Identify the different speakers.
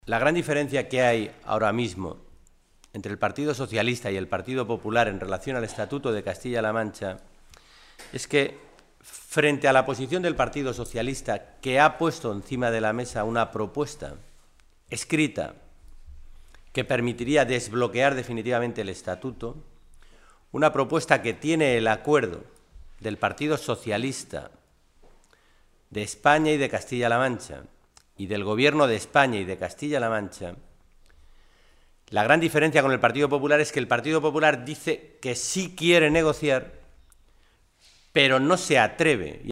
Speaker 1: La gran diferencia que hay ahora mismo entre el Partido Socialista y el Partido Popular en relación al Estatuto de Castilla-La Mancha es que, frente a la posición del Partido Socialista, que ha puesto encima de la mesa una propuesta escrita que permitiría desbloquear definitivamente el Estatuto, una propuesta que tiene el acuerdo del Partido Socialista de España y de Castilla-La Mancha y del Gobierno de España y de Castilla-La Mancha. La gran diferencia con el Partido Popular es que el Partido Popular dice que sí quiere negociar, pero no se atreve.